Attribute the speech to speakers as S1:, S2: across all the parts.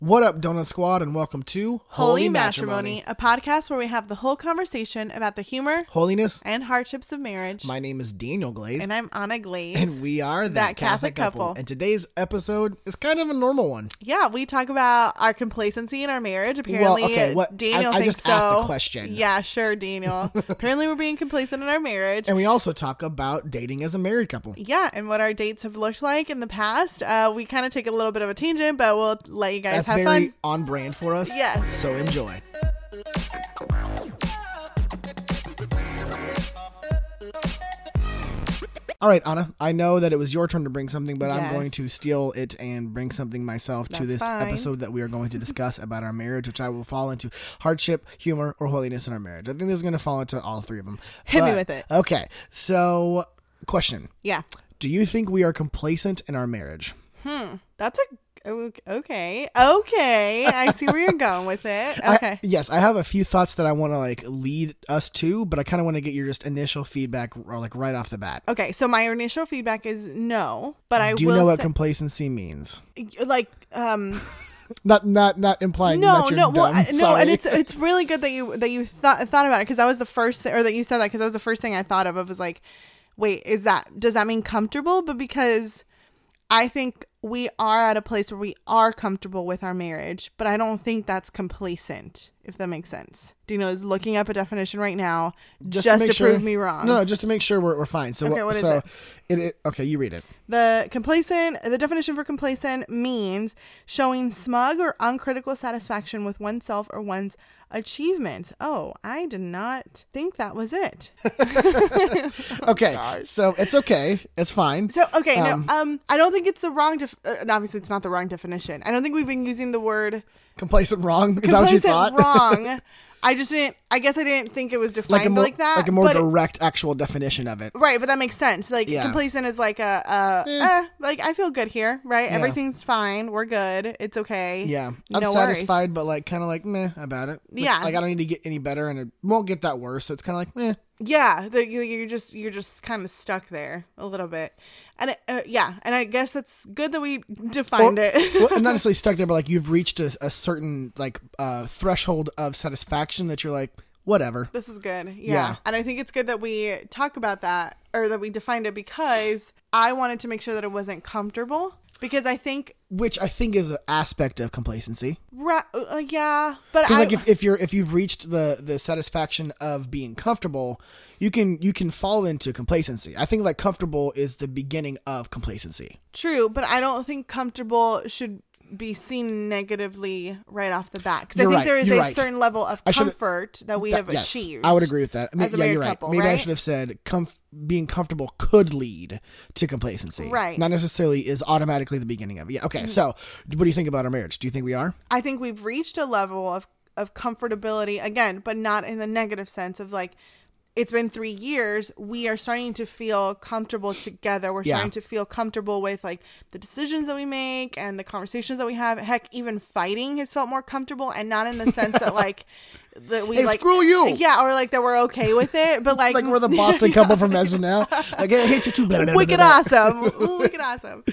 S1: What up, Donut Squad, and welcome to
S2: Holy Matrimony, a podcast where we have the whole conversation about the humor,
S1: holiness,
S2: and hardships of marriage.
S1: My name is Daniel Glaze.
S2: And I'm Anna Glaze.
S1: And we are That Catholic Couple. And today's episode is kind of a normal one.
S2: Yeah, we talk about our complacency in our marriage. Apparently, Daniel
S1: I
S2: thinks
S1: just
S2: so.
S1: asked the question.
S2: Yeah, sure, Daniel. Apparently, we're being complacent in our marriage.
S1: And we also talk about dating as a married couple.
S2: Yeah, and what our dates have looked like in the past. We kind of take a little bit of a tangent, but we'll let you guys have
S1: very
S2: fun.
S1: On brand for us.
S2: Yes.
S1: So enjoy. All right, Anna, I know that it was your turn to bring something, but I'm going to steal it and bring something myself to this episode that we are going to discuss about our marriage, which I will fall into hardship, humor, or holiness in our marriage. I think this is going to fall into all three of them.
S2: Hit me with it.
S1: Okay, so question.
S2: Yeah.
S1: Do you think we are complacent in our marriage?
S2: That's okay. I see where you're going with it. Okay.
S1: I have a few thoughts that I want to lead us to, but I kind of want to get your just initial feedback right off the bat.
S2: Okay, so my initial feedback is no, but I
S1: do you know what complacency means? Not implying that you're dumb.
S2: No, and it's really good that you thought about it, because that was the first thing, or that you said that, because that was the first thing I thought of was like, wait, does that mean comfortable? But because I think we are at a place where we are comfortable with our marriage, but I don't think that's complacent, if that makes sense. Dino is looking up a definition right now just to prove me wrong.
S1: No, just to make sure we're fine. So
S2: okay, what is it?
S1: Okay, you read it.
S2: The definition for complacent means showing smug or uncritical satisfaction with oneself or one's achievements. Oh, I did not think that was it.
S1: Okay, so it's okay. It's fine.
S2: So, okay, I don't think it's the wrong, obviously it's not the wrong definition. I don't think we've been using the word
S1: complacent wrong. Is that what you thought?
S2: Wrong. I guess I didn't think it was defined like that.
S1: Like a more direct actual definition of it.
S2: Right, but that makes sense. Complacent is like I feel good here, right? Yeah. Everything's fine. We're good. It's okay.
S1: Yeah. I'm satisfied, but kind of meh about it. I don't need to get any better, and it won't get that worse. So it's kind of meh.
S2: Yeah, you're just kind of stuck there a little bit, and and I guess it's good that we defined it.
S1: Well, not necessarily stuck there, but you've reached a certain threshold of satisfaction that you're like, whatever.
S2: This is good. Yeah, and I think it's good that we talk about that, or that we defined it, because I wanted to make sure that it wasn't comfortable. Because which I think is an aspect of complacency. Right? Yeah, but
S1: if you've reached the satisfaction of being comfortable, you can fall into complacency. I think comfortable is the beginning of complacency.
S2: True, but I don't think comfortable should be seen negatively right off the bat, because I think there is a certain level of comfort that we have achieved.
S1: I would agree with that.
S2: As a married couple,
S1: maybe
S2: right?
S1: I should have said being comfortable could lead to complacency.
S2: Right.
S1: Not necessarily is automatically the beginning of it. Yeah. Okay. Mm-hmm. So what do you think about our marriage? Do you think we are?
S2: I think we've reached a level of comfortability, again, but not in the negative sense of it's been 3 years. We are starting to feel comfortable together. We're starting to feel comfortable with the decisions that we make and the conversations that we have. Heck, even fighting has felt more comfortable, and not in the sense that that we
S1: screw you.
S2: Yeah, or that we're okay with it, but
S1: we're the Boston couple from SNL. I hate you too.
S2: Wicked awesome. Wicked awesome.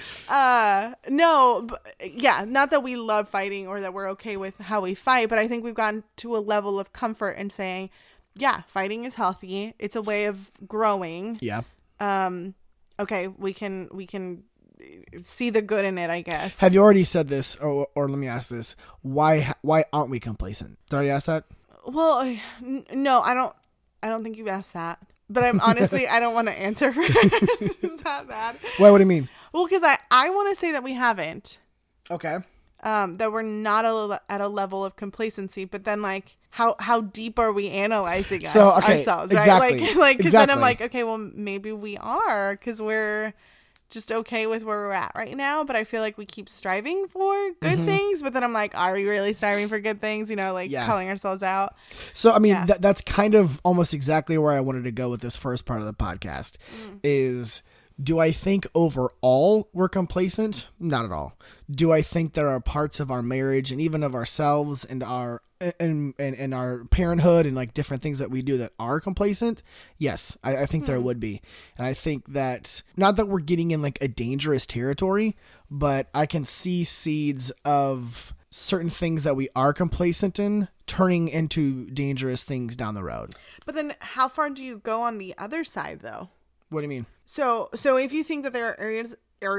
S2: No, but, not that we love fighting or that we're okay with how we fight, but I think we've gotten to a level of comfort in saying, yeah, fighting is healthy. It's a way of growing.
S1: Yeah.
S2: Okay, we can see the good in it, I guess.
S1: Have you already said this, or let me ask this: Why aren't we complacent? Did I already ask that?
S2: Well, no, I don't think you've asked that. But I'm honestly, I don't want to answer. Is that bad?
S1: Why? What do you mean?
S2: Well, because I want to say that we haven't.
S1: Okay.
S2: That we're not at a level of complacency, but then how deep are we analyzing ourselves, right?
S1: Exactly.
S2: Because then I'm okay, well, maybe we are, because we're just okay with where we're at right now, but I feel we keep striving for good things, but then I'm are we really striving for good things? Calling ourselves out.
S1: So, I mean, that's kind of almost exactly where I wanted to go with this first part of the podcast is, do I think overall we're complacent? Not at all. Do I think there are parts of our marriage and even of ourselves and our parenthood and different things that we do that are complacent? Yes, I think there would be. And I think that, not that we're getting in a dangerous territory, but I can see seeds of certain things that we are complacent in turning into dangerous things down the road.
S2: But then how far do you go on the other side though?
S1: What do you mean?
S2: So if you think that there are areas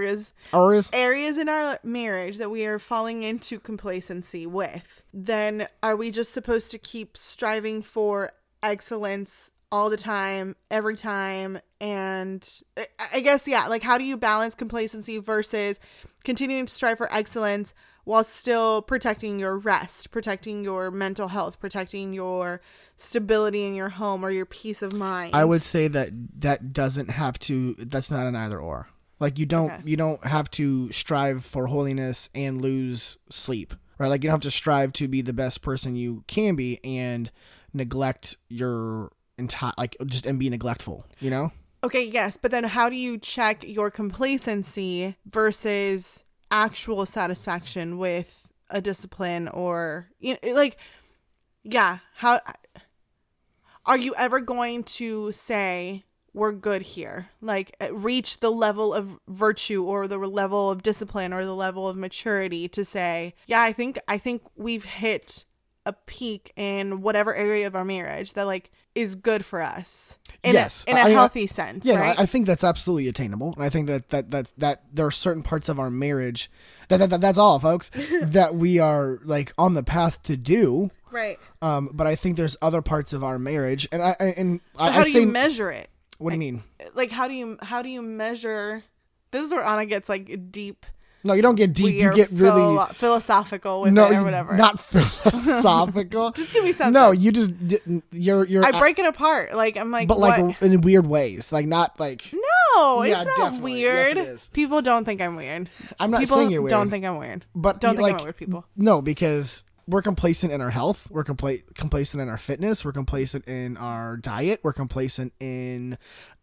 S2: in our marriage that we are falling into complacency with, then are we just supposed to keep striving for excellence all the time, every time? And I guess, yeah, like how do you balance complacency versus continuing to strive for excellence while still protecting your rest, protecting your mental health, protecting your stability in your home or your peace of mind?
S1: I would say that doesn't have to, that's not an either or. Like you don't have to strive for holiness and lose sleep, right? Like you don't have to strive to be the best person you can be and neglect your entire, like just and be neglectful, you know?
S2: Okay, yes, but then how do you check your complacency versus actual satisfaction with a discipline or, you know, like, yeah, how are you ever going to say we're good here, like reach the level of virtue or the level of discipline or the level of maturity to say, yeah, I think we've hit a peak in whatever area of our marriage that like is good for us in a healthy sense.
S1: Yeah,
S2: right?
S1: No, I think that's absolutely attainable. And I think that there are certain parts of our marriage that's all, folks, that we are like on the path to do.
S2: Right.
S1: But I think there's other parts of our marriage, and
S2: how do you measure it?
S1: What do you mean?
S2: Like, how do you measure? This is where Anna gets like deep.
S1: No, you don't get deep. You get really
S2: philosophical with it or whatever.
S1: Not philosophical.
S2: Just give me something.
S1: No, you just you're.
S2: I break it apart. Like I'm like,
S1: but
S2: what?
S1: Like in weird ways. Like not like.
S2: No,
S1: yeah,
S2: it's not
S1: definitely.
S2: weird.
S1: Yes, it is.
S2: People don't think I'm weird.
S1: I'm not
S2: people
S1: saying you're weird.
S2: Don't think I'm weird.
S1: But
S2: don't think
S1: like,
S2: I'm weird. People.
S1: No, because we're complacent in our health. We're complacent in our fitness. We're complacent in our diet. We're complacent in,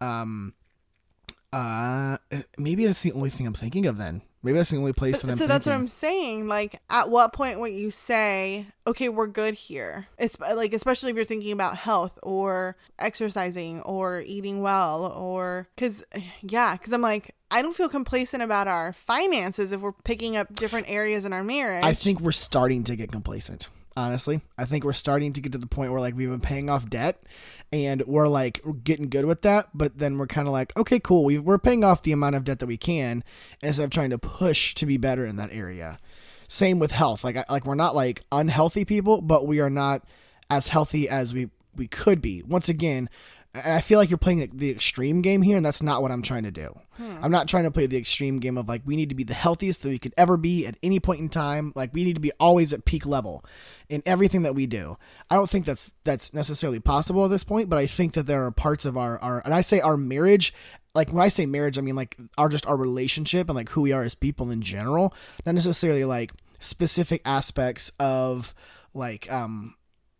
S1: maybe that's the only thing I'm thinking of then. Maybe that's the only place that I'm thinking.
S2: So that's what I'm saying. Like, at what point would you say, okay, we're good here? It's like, especially if you're thinking about health or exercising or eating well or, cause I'm like, I don't feel complacent about our finances if we're picking up different areas in our marriage.
S1: I think we're starting to get complacent. Honestly, I think we're starting to get to the point where like we've been paying off debt and we're like getting good with that. But then we're kind of like, okay, cool. We're paying off the amount of debt that we can instead of trying to push to be better in that area. Same with health. Like we're not like unhealthy people, but we are not as healthy as we could be. Once again, and I feel like you're playing the extreme game here, and that's not what I'm trying to do. I'm not trying to play the extreme game of like, we need to be the healthiest that we could ever be at any point in time. Like we need to be always at peak level in everything that we do. I don't think that's necessarily possible at this point, but I think that there are parts of our and I say our marriage, like when I say marriage, I mean like our relationship and like who we are as people in general, not necessarily like specific aspects of like, of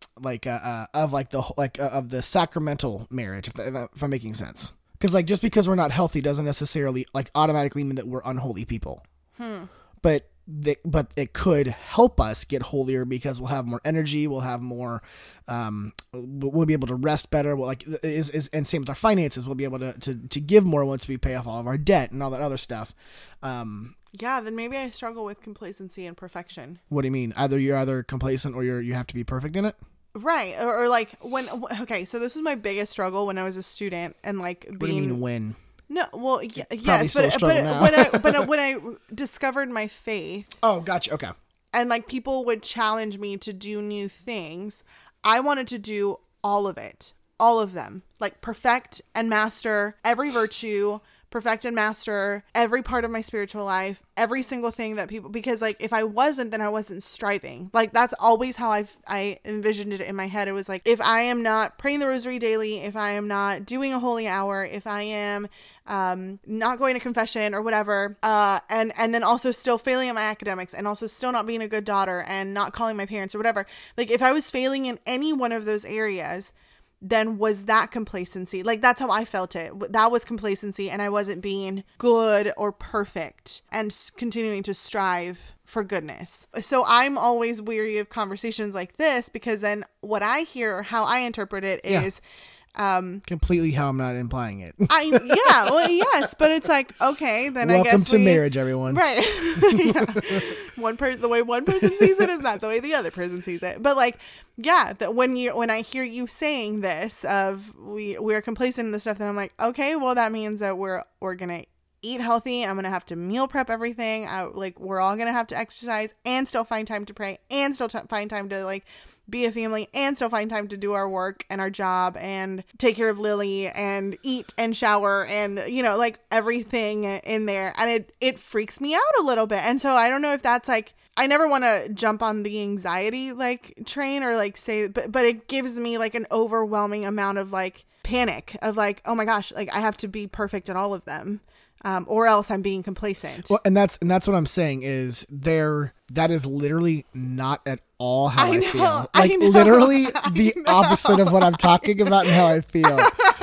S1: the sacramental marriage, if I'm making sense. Because like just because we're not healthy doesn't necessarily like automatically mean that we're unholy people. But it could help us get holier because we'll have more energy, we'll have more, we'll be able to rest better. We'll and same with our finances, we'll be able to give more once we pay off all of our debt and all that other stuff.
S2: Yeah, then maybe I struggle with complacency and perfection.
S1: What do you mean? You're either complacent or you have to be perfect in it.
S2: Right. Or like okay, so this was my biggest struggle when I was a student and like being.
S1: What do you mean when?
S2: No, well, yes, but when I discovered my faith.
S1: Oh, gotcha. Okay.
S2: And like people would challenge me to do new things. I wanted to do all of it. All of them. Like perfect and master every virtue, perfect and master every part of my spiritual life, every single thing that people, because like if I wasn't, then I wasn't striving. Like that's always how I envisioned it in my head. It was like, if I am not praying the rosary daily, if I am not doing a holy hour, if I am not going to confession or whatever, and then also still failing at my academics and also still not being a good daughter and not calling my parents or whatever, like if I was failing in any one of those areas, then was that complacency? Like that's how I felt it. That was complacency, and I wasn't being good or perfect and continuing to strive for goodness. So I'm always weary of conversations like this because then what I hear, how I interpret it is
S1: Completely how I'm not implying it.
S2: Yes, but it's like, okay, then
S1: Welcome
S2: I guess
S1: to marriage, everyone.
S2: Right. The way one person sees it is not the way the other person sees it. But like, yeah, that when I hear you saying this of we're complacent in this stuff, then I'm like, okay, well that means that we're gonna eat healthy. I'm gonna have to meal prep everything. We're all gonna have to exercise and still find time to pray and still find time to like be a family and still find time to do our work and our job and take care of Lily and eat and shower and, like everything in there. And it freaks me out a little bit. And so I don't know if that's like, I never want to jump on the anxiety like train or like say, but it gives me like an overwhelming amount of like panic of like, oh my gosh, like I have to be perfect at all of them. Or else I'm being complacent.
S1: Well, and that's what I'm saying is that is literally not at all how I feel. Like literally the opposite of what I'm talking about and how I feel.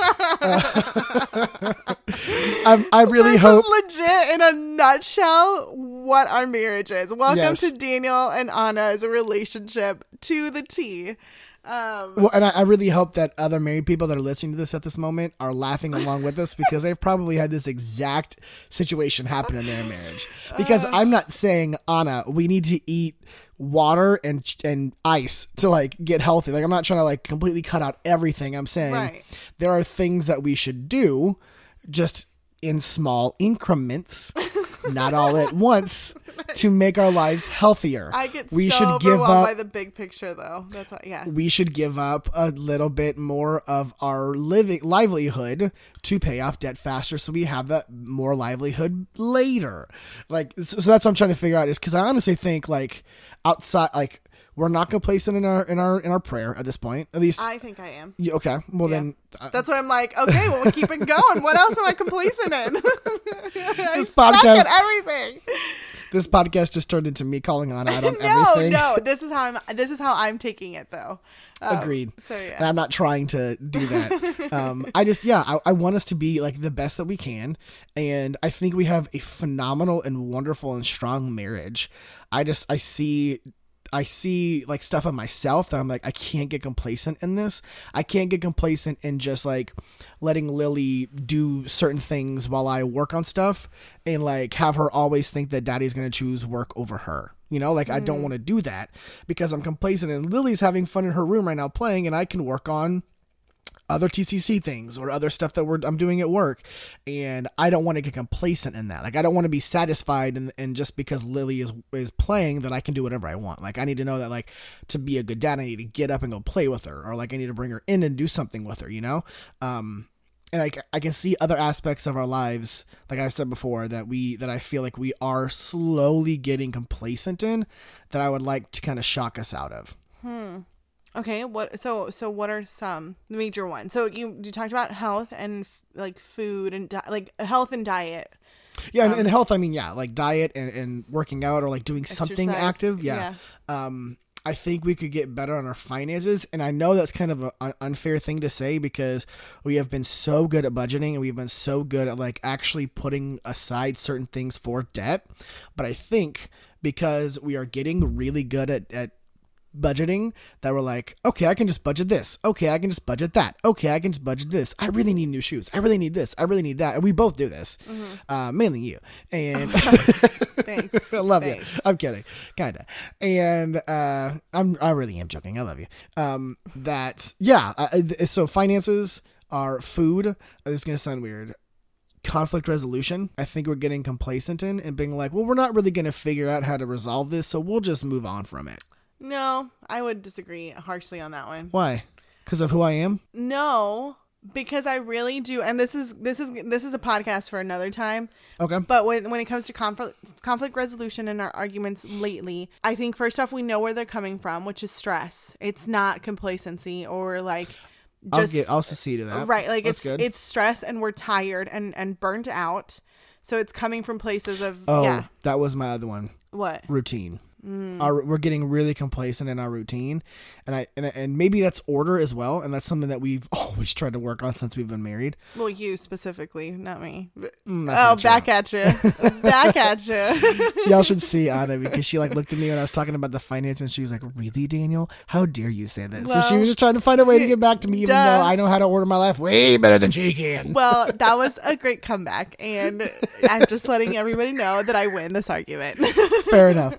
S1: I really hope
S2: legit in a nutshell what our marriage is. Welcome
S1: Yes.
S2: to Daniel and Anna's relationship to the T.
S1: Well, and I really hope that other married people that are listening to this at this moment are laughing along with us because they've probably had this exact situation happen in their marriage. Because I'm not saying, Anna, we need to eat water and ice to like get healthy. Like I'm not trying to like completely cut out everything. I'm saying there are things that we should do just in small increments, not all at once, to make our lives healthier.
S2: I get
S1: we
S2: so
S1: should give
S2: overwhelmed
S1: up
S2: by the big picture, though. That's what, yeah.
S1: We should give up a little bit more of our livelihood to pay off debt faster, so we have that more livelihood later. Like, so that's what I'm trying to figure out. Is because I honestly think like outside, like we're not complacent in our prayer at this point. At least
S2: I think I am.
S1: Okay, well then.
S2: That's why I'm like, okay, well, we keep it going. What else am I complacent in? I
S1: podcast,
S2: suck at everything.
S1: This podcast just turned into me calling on out on everything.
S2: No, this is how I'm taking it though.
S1: Agreed.
S2: So yeah,
S1: and I'm not trying to do that. I want us to be like the best that we can, and I think we have a phenomenal and wonderful and strong marriage. I see like stuff of myself that I'm like, I can't get complacent in this. I can't get complacent in just like letting Lily do certain things while I work on stuff and like have her always think that daddy's going to choose work over her. Like I don't want to do that because I'm complacent and Lily's having fun in her room right now playing and I can work on other TCC things or other stuff that I'm doing at work. And I don't want to get complacent in that. Like, I don't want to be satisfied and just because Lily is playing that I can do whatever I want. Like, I need to know that like to be a good dad, I need to get up and go play with her, or like I need to bring her in and do something with her, and I can see other aspects of our lives, like I said before, that I feel like we are slowly getting complacent in, that I would like to kind of shock us out of.
S2: Okay, so what are some major ones? So you talked about health and like food and like health and diet.
S1: Yeah, and health, I mean, yeah, like diet and working out or like doing something
S2: exercise.
S1: active. Yeah. I think we could get better on our finances. And I know that's kind of an unfair thing to say because we have been so good at budgeting and we've been so good at like actually putting aside certain things for debt. But I think because we are getting really good at budgeting that we're like, okay, I can just budget this. Okay, I can just budget that. Okay, I can just budget this. I really need new shoes. I really need this. I really need that. And we both do this. Mainly you. And
S2: thanks.
S1: I love you. I'm kidding. Kinda. And I really am joking. I love you. So finances are food. This is gonna sound weird. Conflict resolution, I think we're getting complacent in and being like, well, we're not really gonna figure out how to resolve this, so we'll just move on from it.
S2: No, I would disagree harshly on that one.
S1: Why? Because of who I am?
S2: No, because I really do. And this is a podcast for another time.
S1: Okay.
S2: But when it comes to conflict resolution in our arguments lately, I think first off, we know where they're coming from, which is stress. It's not complacency or like
S1: I'll secede to that.
S2: Right. Like
S1: That's
S2: it's stress and we're tired and burnt out. So it's coming from places of,
S1: that was my other one.
S2: What?
S1: Routine. We're getting really complacent in our routine, and maybe that's order as well, and that's something that we've always tried to work on since we've been married.
S2: Well, you specifically, not me.
S1: Back
S2: at you, back at you.
S1: Y'all should see Anna, because she like looked at me when I was talking about the finance, and she was like, "Really, Daniel? How dare you say that?" So she was just trying to find a way to get back to me, even though I know how to order my life way better than she can.
S2: Well, that was a great comeback, and I'm just letting everybody know that I win this argument.
S1: Fair enough.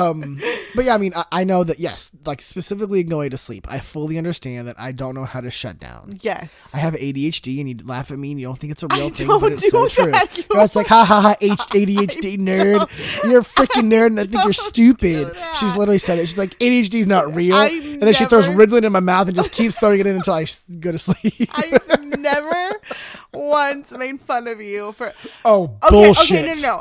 S1: But yeah, I mean, I know that, yes, like specifically going to sleep, I fully understand that I don't know how to shut down.
S2: Yes.
S1: I have ADHD, and you laugh at me and you don't think it's a real thing, but it's so true. I was like, ha ha ha, ADHD nerd. You're a freaking nerd, and I think you're stupid. She's literally said it. She's like, ADHD is not real. And then she throws Ritalin in my mouth and just keeps throwing it in until I go to sleep.
S2: I've never once made fun of you for...
S1: bullshit.
S2: Okay, no.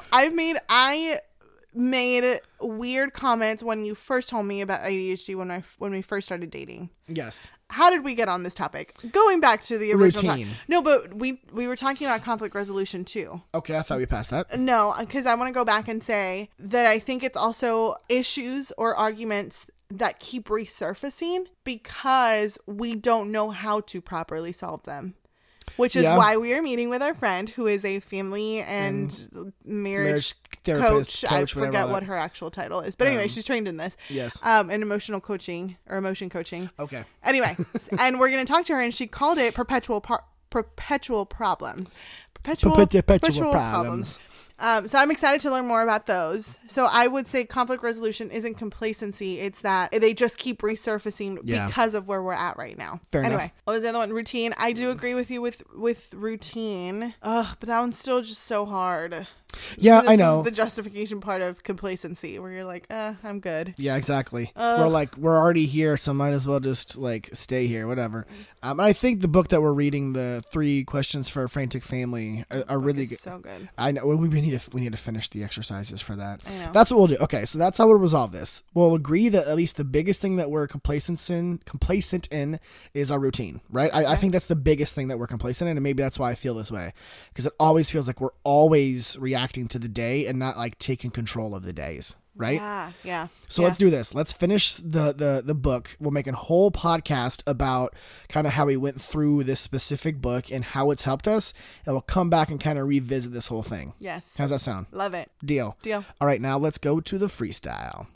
S2: I made weird comments when you first told me about ADHD when we first started dating.
S1: Yes.
S2: How did we get on this topic? Going back to the original
S1: routine.
S2: No, but we were talking about conflict resolution too.
S1: Okay, I thought we passed that.
S2: No, because I want to go back and say that I think it's also issues or arguments that keep resurfacing because we don't know how to properly solve them. Which is why we are meeting with our friend who is a family and marriage
S1: therapist,
S2: coach. I forget what her actual title is. But anyway, she's trained in this.
S1: Yes.
S2: In emotional coaching or emotion coaching.
S1: Okay.
S2: Anyway, and we're going to talk to her, and she called it perpetual problems. Perpetual problems. So I'm excited to learn more about those. So I would say conflict resolution isn't complacency. It's that they just keep resurfacing because of where we're at right now.
S1: Fair
S2: anyway,
S1: enough.
S2: What was the other one? Routine. I do agree with you with routine. Ugh, but that one's still just so hard.
S1: Yeah,
S2: this
S1: I know.
S2: Is the justification part of complacency where you're like, I'm good.
S1: Yeah, exactly. We're already here, so might as well just like stay here, whatever. I think the book that we're reading, the 3 Questions for a Frantic Family, are really good. So good. I know. We need to finish the exercises for that.
S2: I know.
S1: That's what we'll do. Okay, so that's how we'll resolve this. We'll agree that at least the biggest thing that we're complacent in is our routine, right? I think that's the biggest thing that we're complacent in, and maybe that's why I feel this way, because it always feels like we're always reacting to the day and not like taking control of the days, right?
S2: Yeah.
S1: So let's do this. Let's finish the book. We'll make a whole podcast about kind of how we went through this specific book and how it's helped us, and we'll come back and kind of revisit this whole thing.
S2: Yes.
S1: How's that sound?
S2: Love it.
S1: Deal. All right, now let's go to the freestyle.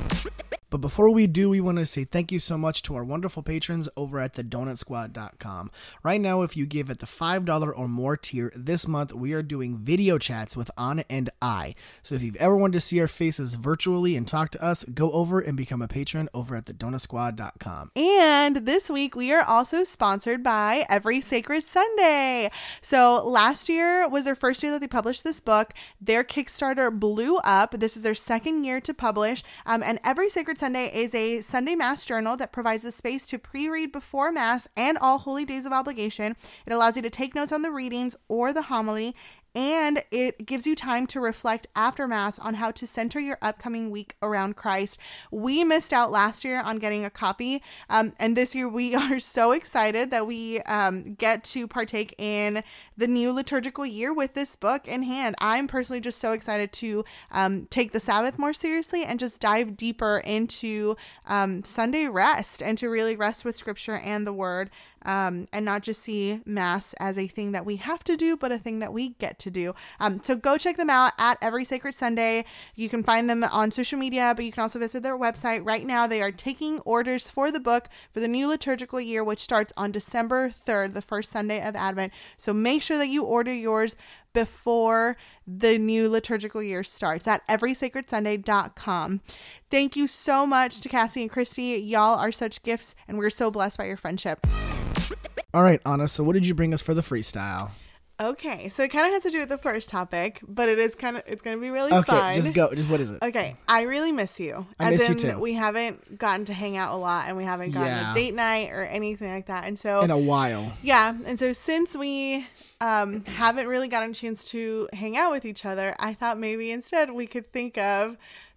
S1: But before we do, we want to say thank you so much to our wonderful patrons over at thedonutsquad.com. Right now, if you give at the $5 or more tier this month, we are doing video chats with Anna and I. So if you've ever wanted to see our faces virtually and talk to us, go over and become a patron over at thedonutsquad.com.
S2: And this week, we are also sponsored by Every Sacred Sunday. So last year was their first year that they published this book. Their Kickstarter blew up. This is their second year to publish. And Every Sacred Sunday is a Sunday Mass journal that provides a space to pre-read before Mass and all holy days of obligation. It allows you to take notes on the readings or the homily, and it gives you time to reflect after Mass on how to center your upcoming week around Christ. We missed out last year on getting a copy, and this year we are so excited that we get to partake in the new liturgical year with this book in hand. I'm personally just so excited to take the Sabbath more seriously and just dive deeper into Sunday rest and to really rest with Scripture and the Word, and not just see Mass as a thing that we have to do, but a thing that we get to do. So go check them out at Every Sacred Sunday. You can find them on social media, but you can also visit their website. Right now, they are taking orders for the book for the new liturgical year, which starts on December 3rd, the first Sunday of Advent. So make sure that you order yours before the new liturgical year starts at everysacredsunday.com. Thank you so much to Cassie and Christy. Y'all are such gifts, and we're so blessed by your friendship.
S1: All right, Anna, so what did you bring us for the freestyle?
S2: Okay, so it kind of has to do with the first topic, but it's going to be really fun.
S1: Okay, just go. Just what is it?
S2: Okay, I really miss you.
S1: I miss you too.
S2: We haven't gotten to hang out a lot, and we haven't gotten a date night or anything like that. And so
S1: in a while.
S2: Yeah, and so since we haven't really gotten a chance to hang out with each other, I thought maybe instead we could think of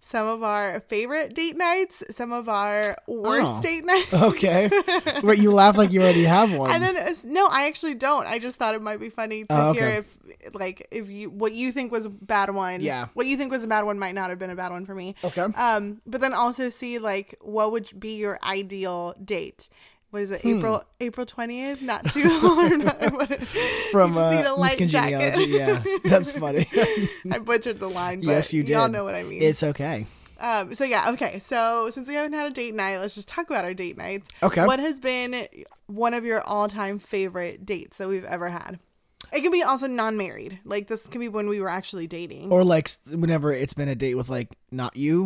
S2: some of our favorite date nights, some of our worst date nights.
S1: Okay. But you laugh like you already have one.
S2: And then no, I actually don't. I just thought it might be funny to hear if you what you think was a bad one.
S1: Yeah.
S2: What you think was a bad one might not have been a bad one for me.
S1: Okay.
S2: But then also see like what would be your ideal date. What is it? April 20th? Not too hard.
S1: From
S2: you just need a light jacket.
S1: Yeah, that's funny.
S2: I butchered the line, but
S1: yes, you did.
S2: Y'all know what I mean.
S1: It's okay.
S2: So yeah, okay. So since we haven't had a date night, let's just talk about our date nights.
S1: Okay.
S2: What has been one of your all-time favorite dates that we've ever had? It can be also non-married. Like this can be when we were actually dating.
S1: Or like whenever it's been a date with like not you.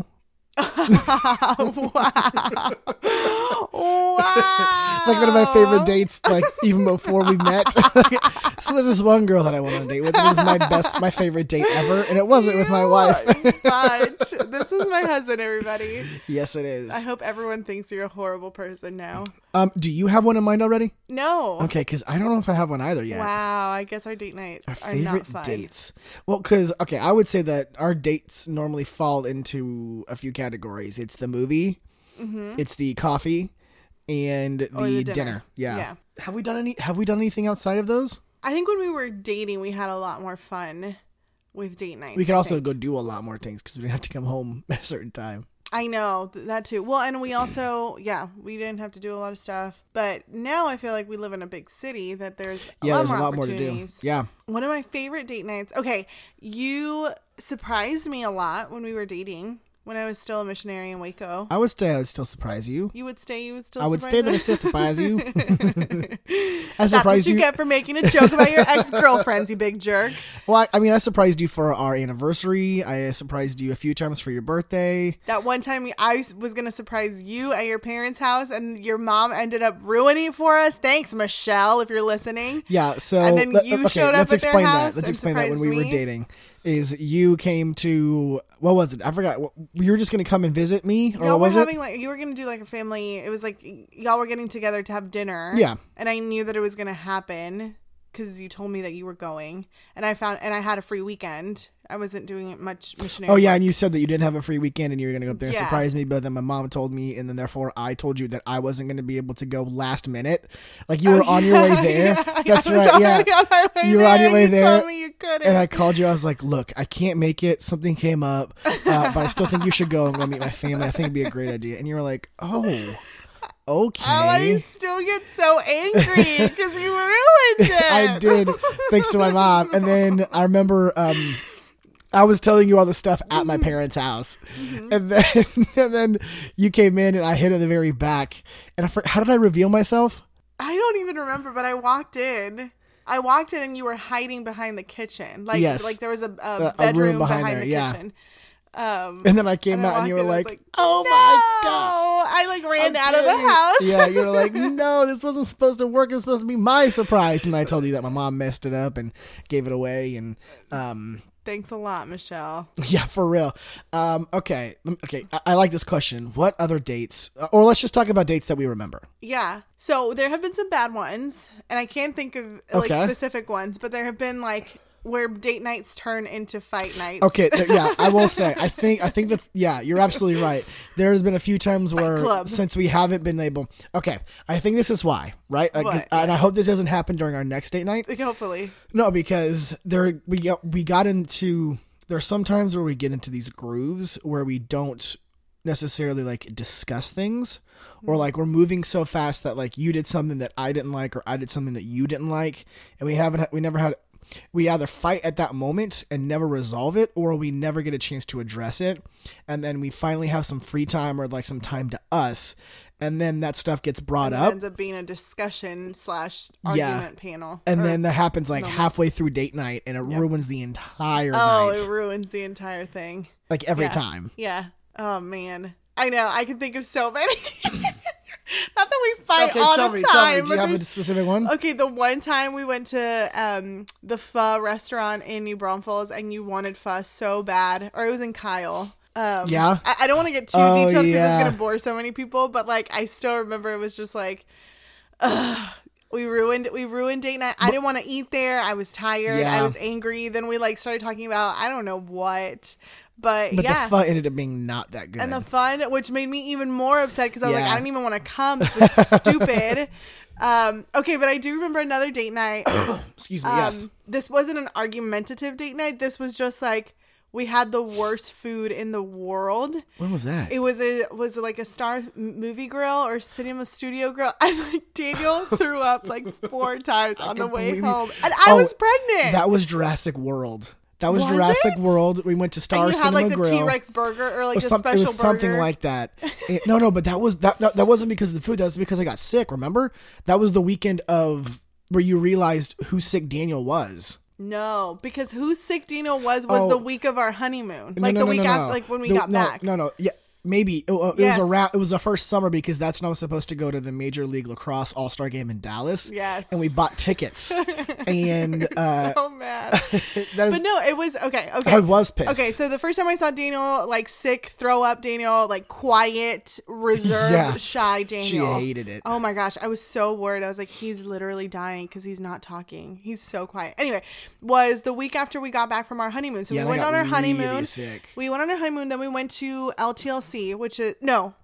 S2: Wow.
S1: Like one of my favorite dates, like even before we met. So there's this one girl that I went on a date with. It was my favorite date ever, and it wasn't with my wife.
S2: But this is my husband, everybody.
S1: Yes, it is.
S2: I hope everyone thinks you're a horrible person now.
S1: Do you have one in mind already?
S2: No.
S1: Okay, because I don't know if I have one either yet.
S2: Wow, I guess our date nights
S1: Our
S2: are not
S1: favorite
S2: fun.
S1: dates. Well, because I would say that our dates normally fall into a few categories. It's the movie, it's the coffee, and the dinner. Yeah. Have we done anything outside of those?
S2: I think when we were dating, we had a lot more fun with date nights.
S1: We could also go do a lot more things because we didn't have to come home at a certain time.
S2: I know that too. Well, and we also, we didn't have to do a lot of stuff. But now I feel like we live in a big city that there's a lot more to do.
S1: Yeah.
S2: One of my favorite date nights. Okay, you surprised me a lot when we were dating. When I was still a missionary in Waco.
S1: I would still surprise you.
S2: You would stay? You would still
S1: I would stay, then I still surprise you.
S2: That's what you get for making a joke about your ex-girlfriends, you big jerk.
S1: Well, I surprised you for our anniversary. I surprised you a few times for your birthday.
S2: That one time I was going to surprise you at your parents' house, and your mom ended up ruining it for us. Thanks, Michelle, if you're listening.
S1: Yeah, so...
S2: And then you showed up at their house.
S1: Let's explain that when we were dating. Is you came to, what was it? I forgot. You were just going to come and visit me? Or
S2: y'all
S1: what was
S2: were having you were going to do like a family. It was like y'all were getting together to have dinner.
S1: Yeah.
S2: And I knew that it was going to happen because you told me that you were going. And I had a free weekend. I wasn't doing much missionary work.
S1: And you said that you didn't have a free weekend and you were going to go up there and surprise me, but then my mom told me, and then therefore I told you that I wasn't going to be able to go last minute. Like you were on your way there. That's right. Yeah. You were on your way there.
S2: Told me you couldn't.
S1: And I called you. I was like, look, I can't make it. Something came up, but I still think you should go. I'm going to meet my family. I think it'd be a great idea. And you were like, oh, okay.
S2: Oh, I still get so angry because you ruined it.
S1: I did, thanks to my mom. And then I remember I was telling you all the stuff at my parents' house, and then you came in and I hid in the very back. And how did I reveal myself?
S2: I don't even remember, but I walked in and you were hiding behind the kitchen. Like there was a bedroom behind the kitchen.
S1: And then I came out and you were like, oh
S2: no!
S1: my God.
S2: I ran out of the house.
S1: Yeah, you were like, no, this wasn't supposed to work. It was supposed to be my surprise. And I told you that my mom messed it up and gave it away. And
S2: thanks a lot, Michelle.
S1: Yeah, for real. Okay. I like this question. What other dates, or let's just talk about dates that we remember.
S2: Yeah. So there have been some bad ones, and I can't think of specific ones, but there have been where date nights turn into fight nights. Okay,
S1: yeah, I will say, I think that, yeah, you're absolutely right. There's been a few times where, since we haven't been able, I think this is why, right? And I hope this doesn't happen during our next date night.
S2: Hopefully.
S1: No, because we got into, there's some times where we get into these grooves where we don't necessarily discuss things, or we're moving so fast that you did something that I didn't like, or I did something that you didn't like, and we either fight at that moment and never resolve it, or we never get a chance to address it. And then we finally have some free time or some time to us. And then that stuff gets brought up. It ends
S2: up being a discussion / argument panel.
S1: And then that happens halfway through date night, and it ruins the entire night.
S2: Oh, it ruins the entire thing.
S1: Every time.
S2: Yeah. Oh, man. I know. I can think of so many. Not that we fight all the time.
S1: Tell me. Do you have a specific one?
S2: Okay, the one time we went to the pho restaurant in New Braunfels, and you wanted pho so bad, or it was in Kyle.
S1: Yeah.
S2: I don't want to get too detailed because it's gonna bore so many people, but I still remember it was just we ruined date night. I didn't want to eat there. I was tired. Yeah. I was angry. Then we started talking about I don't know what. But
S1: the
S2: yeah.
S1: pho ended up being not that good.
S2: And the fun, which made me even more upset because I was like,
S1: Yeah.
S2: I didn't even want to come. This was stupid. Okay, but I do remember another date night.
S1: Excuse me, yes.
S2: This wasn't an argumentative date night. This was just like, we had the worst food in the world.
S1: When was that?
S2: It was like a Star movie grill or Cinema Studio grill. And like Daniel threw up like 4 times on the way home. And I was pregnant.
S1: That was Jurassic World. That was
S2: Was
S1: Jurassic
S2: it?
S1: World. We went to Star
S2: and you had
S1: Cinema
S2: like the
S1: Grill.
S2: T-Rex burger or like
S1: It
S2: a
S1: was
S2: special
S1: it was something
S2: burger.
S1: like that. No, but that wasn't because of the food. That was because I got sick. Remember? That was the weekend of where you realized who sick Daniel was.
S2: No, because who sick Daniel was the week of our honeymoon. Like
S1: No,
S2: the week
S1: no.
S2: after, like when we got back.
S1: No. Yeah, maybe it
S2: Yes.
S1: was around. It was the first summer because that's when I was supposed to go to the Major League Lacrosse All-Star Game in Dallas.
S2: Yes.
S1: And we bought tickets. And
S2: So mad. But no, it was okay.
S1: I was pissed.
S2: Okay, so the first time I saw Daniel like sick, throw up Daniel, like quiet, reserved,
S1: Yeah.
S2: shy Daniel.
S1: She hated it.
S2: Oh my gosh, I was so worried. I was like, he's literally dying because he's not talking. He's so quiet. Anyway, was the week after we got back from our honeymoon. So
S1: Yeah,
S2: we
S1: I
S2: went
S1: got
S2: on our
S1: really
S2: honeymoon.
S1: sick.
S2: We went on our honeymoon, then we went to LTLC, which is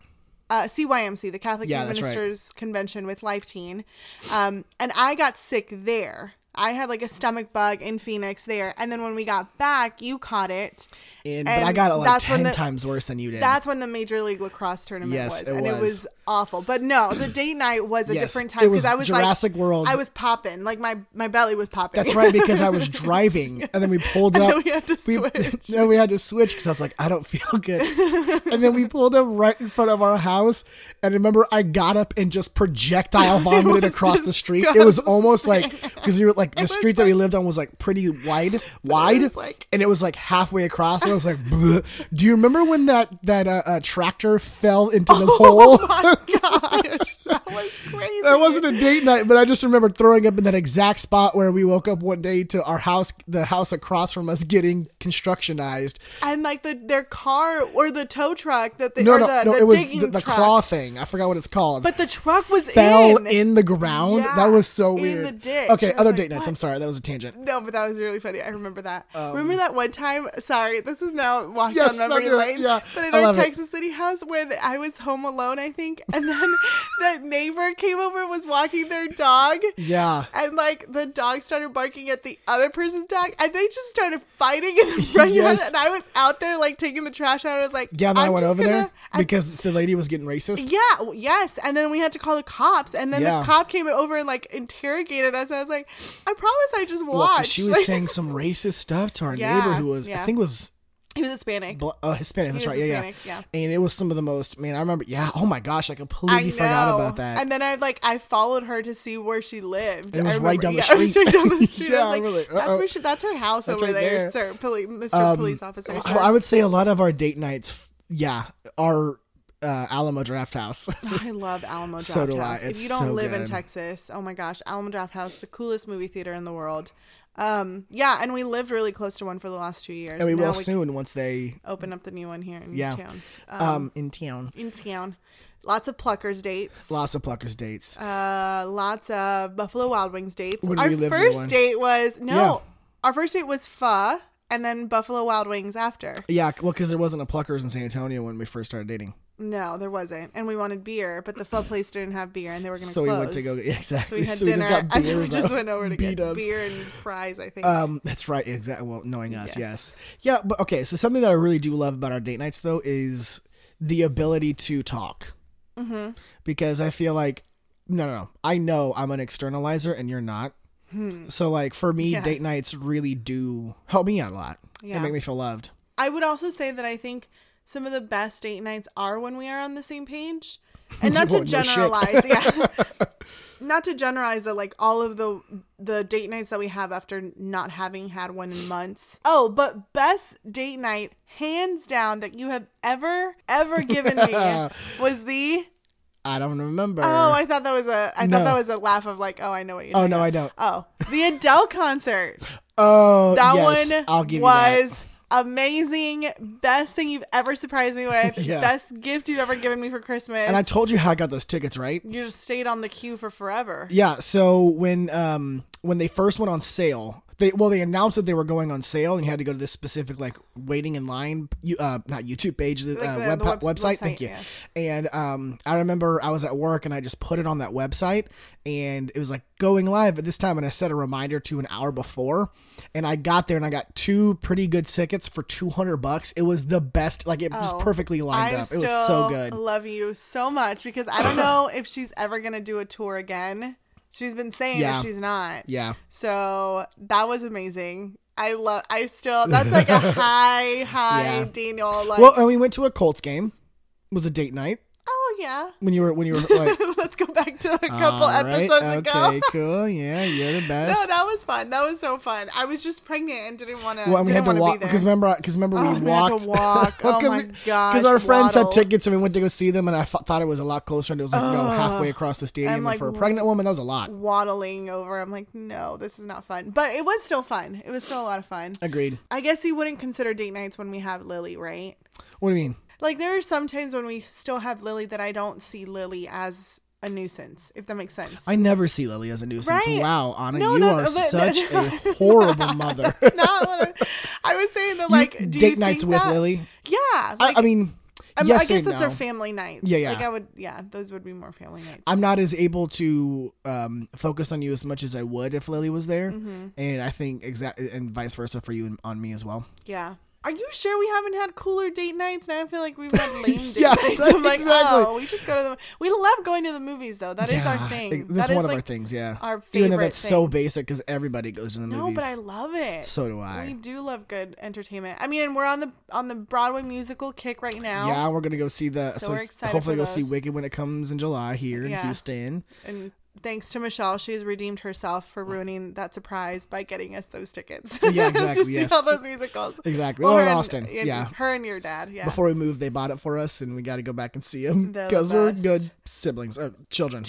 S2: CYMC, the Catholic
S1: Yeah,
S2: Youth
S1: that's right.
S2: Ministers Convention with Life Teen. And I got sick there. I had like a stomach bug in Phoenix there. And then when we got back, you caught it.
S1: But I got it like
S2: that's when
S1: 10 times worse than you did.
S2: That's when the Major League Lacrosse tournament
S1: Yes,
S2: was.
S1: it
S2: And
S1: was.
S2: it was awful. But no, the date night was a
S1: Yes,
S2: different time.
S1: it was
S2: Because I was
S1: Jurassic
S2: like,
S1: World.
S2: I was popping. Like my belly was popping.
S1: That's right, because I was driving, and then we pulled
S2: And
S1: up.
S2: then we had to switch.
S1: No, we had to switch because I was like, I don't feel good. And then we pulled up right in front of our house, and remember, I got up and just projectile vomited
S2: was
S1: across the street. It was almost like,
S2: disgusting.
S1: because we were like, the street that we lived on was like pretty wide,
S2: was like-
S1: and it was like halfway across, and I was like, bleh. Do you remember when that tractor fell into the hole?
S2: Oh my gosh, that was crazy.
S1: That wasn't a date night, but I just remember throwing up in that exact spot where we woke up one day to our house, the house across from us, getting constructionized.
S2: And like their car or the tow truck that they
S1: No,
S2: the
S1: it was
S2: digging
S1: the
S2: truck.
S1: claw thing. I forgot what it's called.
S2: But the truck was
S1: fell
S2: in.
S1: in the ground.
S2: Yeah,
S1: That was so
S2: in
S1: weird.
S2: the ditch.
S1: Okay,
S2: I was
S1: other
S2: like,
S1: date nights.
S2: what?
S1: I'm sorry, that was a tangent.
S2: No, but that was really funny. I remember that. Remember that one time? Sorry, this is now walk
S1: Yes,
S2: down memory
S1: no,
S2: lane.
S1: yeah,
S2: But in
S1: I
S2: our
S1: love it.
S2: Texas City house, when I was home alone, I think, and then that neighbor came over and was walking their dog.
S1: Yeah.
S2: And like the dog started barking at the other person's dog, and they just started fighting in the front
S1: Yes.
S2: yard. And I was out there like taking the trash out. I was like,
S1: Yeah, and then I
S2: I'm
S1: went
S2: just
S1: over
S2: gonna-
S1: there because the lady was getting racist.
S2: Yeah, yes. And then we had to call the cops. And then
S1: Yeah.
S2: the cop came over and like interrogated us. And I was like, I promise I just
S1: Well, 'cause
S2: watched.
S1: she was
S2: Like,
S1: saying some racist stuff to our
S2: Yeah,
S1: neighbor who was,
S2: yeah.
S1: I think was
S2: he was Hispanic.
S1: Hispanic. That's
S2: He was
S1: right.
S2: Hispanic,
S1: Yeah.
S2: yeah.
S1: And it was some of the most, man, I remember, oh my gosh, I
S2: I
S1: completely forgot
S2: know.
S1: about that.
S2: And then I followed her to see where she lived.
S1: It was
S2: I
S1: right
S2: remember-
S1: down the
S2: yeah, it was
S1: street.
S2: right down the street.
S1: Yeah,
S2: I was like,
S1: really.
S2: that's where that's her house
S1: That's
S2: over
S1: right
S2: there,
S1: there.
S2: sir. Mr. Police Officer. Sir.
S1: I would say a lot of our date nights, are Alamo Draft House.
S2: I love Alamo Draft
S1: So do I.
S2: House. If
S1: It's
S2: you don't
S1: so
S2: live in
S1: good.
S2: Texas, oh my gosh, Alamo Draft House, the coolest movie theater in the world. Yeah, and we lived really close to one for the last 2 years.
S1: And we
S2: Now
S1: will soon once they,
S2: open up the new one here in
S1: yeah,
S2: town.
S1: in town.
S2: In town. Lots of Pluckers dates.
S1: Lots of Pluckers dates.
S2: Lots of Buffalo Wild Wings dates.
S1: When
S2: Our
S1: we lived near
S2: first
S1: one.
S2: date was
S1: Yeah.
S2: Our first date was pho and then Buffalo Wild Wings after.
S1: Yeah, well, because there wasn't a Pluckers in San Antonio when we first started dating.
S2: No, there wasn't. And we wanted beer, but the pho place didn't have beer and they were going to
S1: So
S2: close.
S1: we went to go, exactly.
S2: So we had
S1: So
S2: dinner
S1: just got
S2: and then we
S1: beers
S2: just
S1: up.
S2: went over to get
S1: B-dubs.
S2: beer and fries, I think.
S1: That's right. Exactly. Well, knowing us,
S2: Yes.
S1: yes. Yeah, but okay. So something that I really do love about our date nights, though, is the ability to talk. Mm-hmm. Because I feel like, no. I know I'm an externalizer and you're not. So, like, for me,
S2: Yeah.
S1: date nights really do help me out a lot.
S2: Yeah.
S1: And make me feel loved.
S2: I would also say that I think some of the best date nights are when we are on the same page. And not to
S1: Well, no shit.
S2: generalize, yeah. Not to generalize that like all of the date nights that we have after not having had one in months. Oh, but best date night, hands down, that you have ever given me was the
S1: I don't remember.
S2: Oh, I thought that was a
S1: No.
S2: thought that was a laugh of like, oh, I know what you're
S1: Oh,
S2: talking
S1: no,
S2: about.
S1: I don't.
S2: Oh, the Adele concert.
S1: Oh,
S2: That
S1: yes,
S2: one
S1: I'll give you that.
S2: was amazing. Best thing you've ever surprised me with.
S1: Yeah.
S2: Best gift you've ever given me for Christmas.
S1: And I told you how I got those tickets, right?
S2: You just stayed on the queue for forever.
S1: Yeah, so when when they first went on sale, they announced that they were going on sale, and you had to go to this specific like waiting in line, not YouTube page, the website. Thank you. Yeah. And I remember I was at work and I just put it on that website, and it was like going live at this time, and I set a reminder to an hour before, and I got there and I got 2 pretty good tickets for $200. It was the best. Like it was perfectly lined up. It was so good.
S2: I love you so much because I don't know if she's ever gonna do a tour again. She's been saying that she's not.
S1: Yeah.
S2: So that was amazing. That's like a high Daniel. Like,
S1: well, and we went to a Colts game. It was a date night.
S2: Oh yeah.
S1: When you were like,
S2: let's go back to a couple episodes ago.
S1: Okay, cool. Yeah, you're the best.
S2: No, that was fun. That was so fun. I was just pregnant and didn't want to.
S1: Well, and we had to walk because remember we walked.
S2: Had to walk. Oh my gosh.
S1: Because our friends had tickets and we went to go see them, and I thought it was a lot closer, and it was like halfway across the stadium. And for a pregnant woman, that was a lot.
S2: Waddling over, I'm like, no, this is not fun. But it was still fun. It was still a lot of fun.
S1: Agreed.
S2: I guess you wouldn't consider date nights when we have Lily, right?
S1: What do you mean?
S2: Like, there are some times when we still have Lily that I don't see Lily as a nuisance, if that makes sense.
S1: I never see Lily as a nuisance.
S2: Right?
S1: Wow, Anna, you are such a horrible mother.
S2: Not what I was saying that, like, do
S1: date
S2: you
S1: nights
S2: think
S1: with
S2: that?
S1: Lily?
S2: Yeah.
S1: Like, I mean, yes,
S2: I guess that's our family nights.
S1: Yeah.
S2: Like, those would be more family nights.
S1: I'm not as able to focus on you as much as I would if Lily was there. Mm-hmm. And I think and vice versa for you and on me as well.
S2: Yeah. Are you sure we haven't had cooler date nights? Now I feel like we've had lame date nights. I'm like, exactly. We just go to we love going to the movies, though. That is our thing.
S1: That's one of our things, yeah.
S2: Our favorite
S1: Even though that's so basic because everybody goes to the movies.
S2: No, but I love it.
S1: So do I.
S2: We do love good entertainment. I mean, and we're on the Broadway musical kick right now.
S1: Yeah, we're gonna go see we're excited hopefully go see Wicked when it comes in July here in Houston.
S2: And thanks to Michelle, she has redeemed herself for ruining that surprise by getting us those tickets.
S1: Yeah, exactly.
S2: To see all those musicals.
S1: Exactly. Well, in Austin.
S2: Her and your dad. Yeah.
S1: Before we moved, they bought it for us, and we got to go back and see them because we're good siblings, children.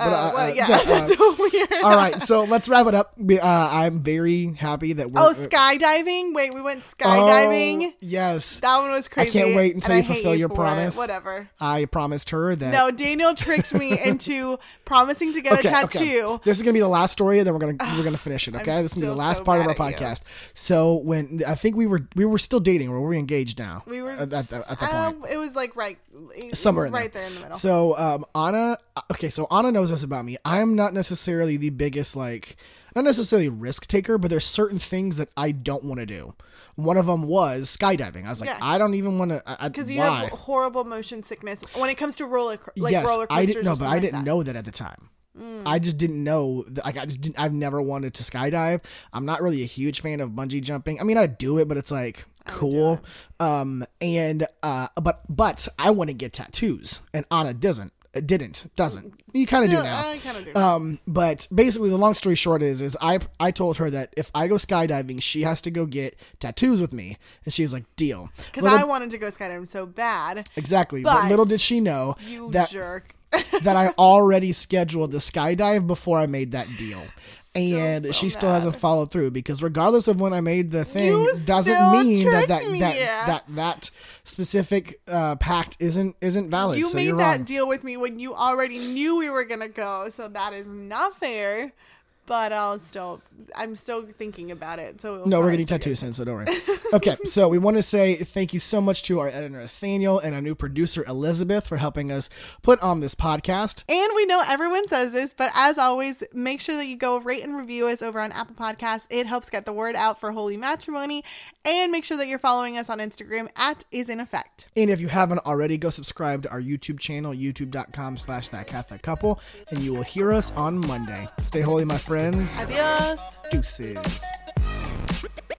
S2: That's so weird.
S1: All right, so let's wrap it up. I'm very happy that we're.
S2: Oh, skydiving! Wait, we went skydiving.
S1: Oh, yes,
S2: that one was crazy.
S1: I can't wait until you fulfill your promise.
S2: Whatever.
S1: I promised her that.
S2: No, Daniel tricked me into promising to get a tattoo. Okay.
S1: This is gonna be the last story, and then we're gonna finish it. Okay, this is gonna be the last part of our podcast. So when I think we were still dating, or were we engaged now?
S2: We were
S1: at that point.
S2: It was like
S1: somewhere in
S2: there in the middle.
S1: So Anna knows this about me. I'm not necessarily the biggest not necessarily risk taker, but there's certain things that I don't want to do. One of them was skydiving. I was like, I don't even want to.
S2: Because you have horrible motion sickness when it comes to roller coasters.
S1: I didn't know, but I didn't know that at the time. I just didn't know. I've never wanted to skydive. I'm not really a huge fan of bungee jumping. I mean, I do it, but it's like cool. But I want to get tattoos, and Anna doesn't. You kind of do now.
S2: I kind of do.
S1: But basically, the long story short is I told her that if I go skydiving, she has to go get tattoos with me, and she was like, deal.
S2: Because I wanted to go skydiving so bad.
S1: Exactly. But little did she know
S2: jerk.
S1: that I already scheduled the skydive before I made that deal. And she still hasn't followed through because regardless of when I made the thing, doesn't mean that specific pact isn't valid.
S2: You made that deal with me when you already knew we were gonna go, so that is not fair. But I'm still thinking about it. So
S1: no, we're getting tattoos soon, so don't worry. Okay, so we want to say thank you so much to our editor Nathaniel and our new producer Elizabeth for helping us put on this podcast.
S2: And we know everyone says this, but as always, make sure that you go rate and review us over on Apple Podcasts. It helps get the word out for Holy Matrimony. And make sure that you're following us on Instagram @IsInEffect.
S1: And if you haven't already, go subscribe to our YouTube channel, youtube.com/thatcatholicouple, and you will hear us on Monday. Stay holy, my friends.
S2: Adios.
S1: Deuces.